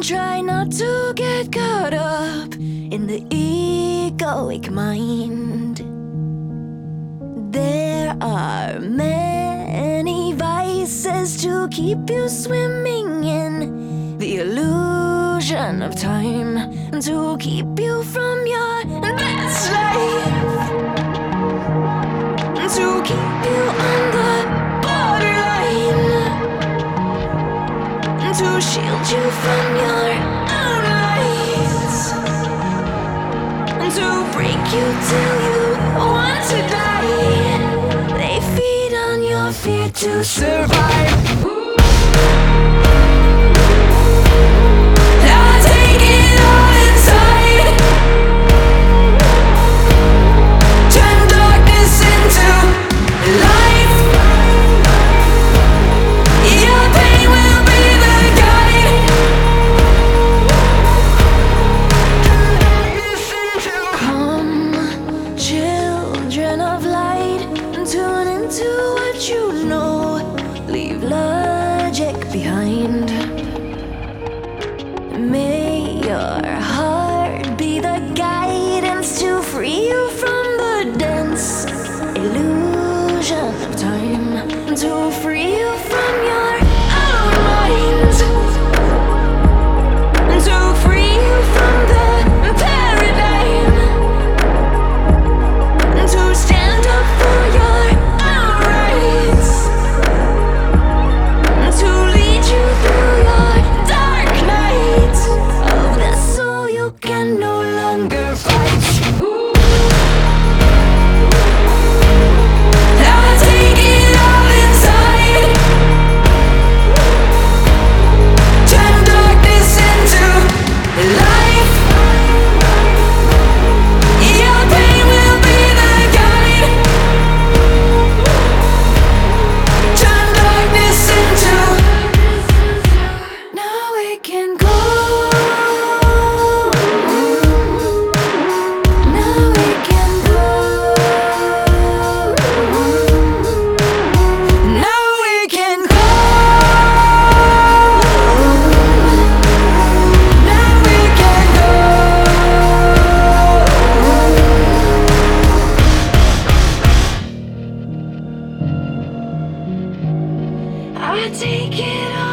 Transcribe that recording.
Try not to get caught up in the egoic mind. There are many vices to keep you swimming in the illusion of time, to keep you from your best life, to keep you on the borderline, to shield you from your own lights, to break you till you want to die. They feed on your fear to survive. I take it all inside, turn darkness into light. Your pain will be the guide. Come, children of light, tune into what you know. Leave logic behind. May your heart be the guidance to free you from the dense illusion of time, to free you from your own mind, to free you from the paradigm, to stand up for your own rights, to lead you through your dark night of the soul you can no longer fight. I take it all inside, turn darkness into light. Your pain will be the guide. Turn darkness into. Now we can go. Now we can go. Now we can go. Now we can go. I take it all.